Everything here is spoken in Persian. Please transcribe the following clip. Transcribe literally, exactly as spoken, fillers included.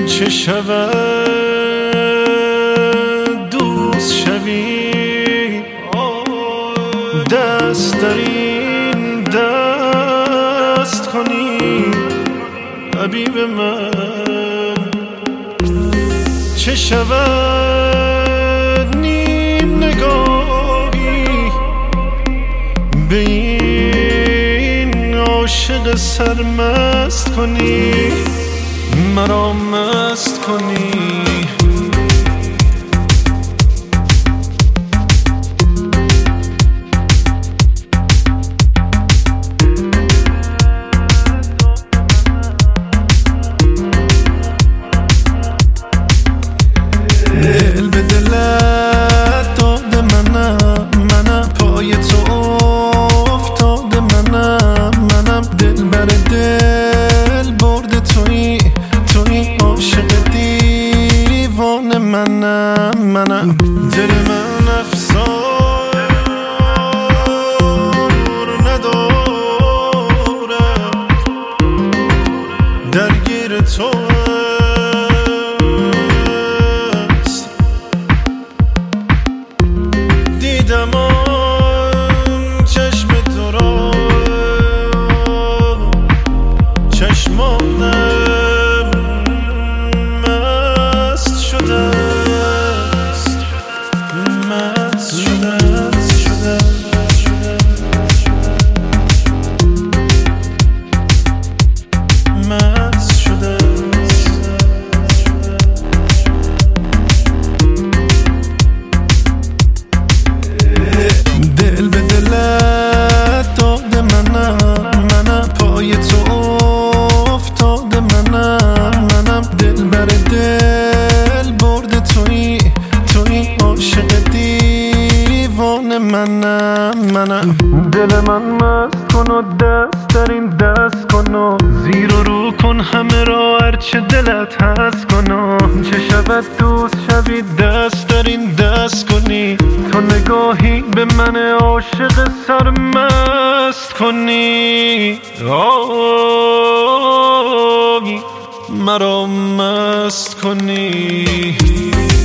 چه شود دوست شوی، دست در این دست کنی حبیب من. چه شود نیم نگاهی به این عاشق سرمست کنی، مرا مست کنی. دل به دلت داده منم، منم پای تو افتاده منم، منم دل بر دل برده تویی، تویی عاشق دیوانه منم، منم دل من افسار ندارم، درگیر تو دیدم آن چشم تو را، چشمانم مست شده است، مست شده است، شده مست شده. دل به دلت داده منم، منم پای تو افتاده منم، منم دل بر دل برده تویی، تویی عاشق دیوانه منم، منم دل من مست کن و دست در این دست کن و زیر و رو کن همه را هرچه دلت هست کن و چه شود دوست شوی دست در این دست کنی، تو نگاهی به من عاشق سرمست کنی، آی مرا مست کنی.